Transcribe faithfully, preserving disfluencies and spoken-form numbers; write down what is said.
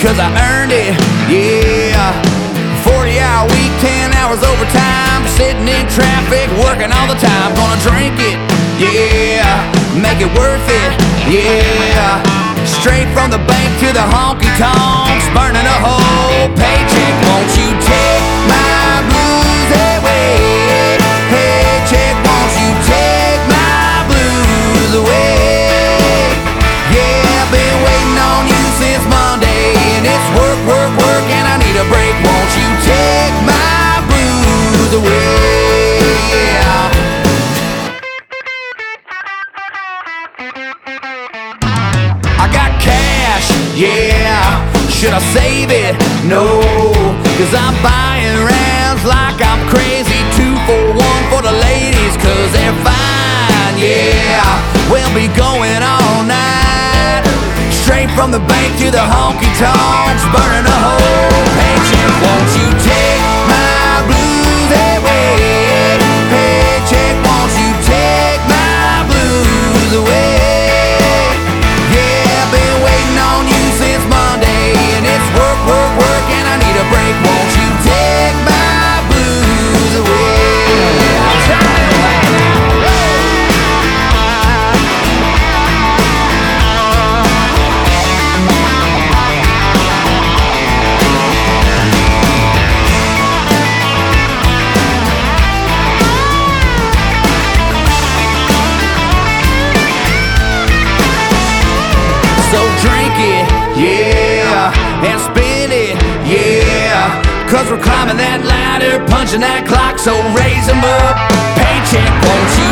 cause I earned it, yeah. Forty hour week, ten hours overtime, sitting in traffic, working all the time. Gonna drink it, yeah, make it worth it, yeah. Straight from the bank to the honky tonks, burning a whole paycheck. Won't you take my blues away? Paycheck, won't you take my blues away? Yeah, I've been waiting on you since Monday, and it's work, work, work, and I need a break. Won't you take my blues away? Yeah. I got cash, yeah. Should I save it? No, cause I'm buying rounds like I'm crazy. Two for one for the ladies, cause they're fine, yeah. We'll be going all night, straight from the bank to the honky tonks, burning a whole paycheck. Won't you take my blues away? Paycheck, won't you take my blues away? Yeah, I've been waiting on you since Monday, and it's work, work, work, and I need a break. Won't you take my blues away? I'll turn it away now. So drink it, yeah, and spin it, yeah. Cause we're climbing that ladder, punching that clock, so raise 'em up. Paycheck, won't you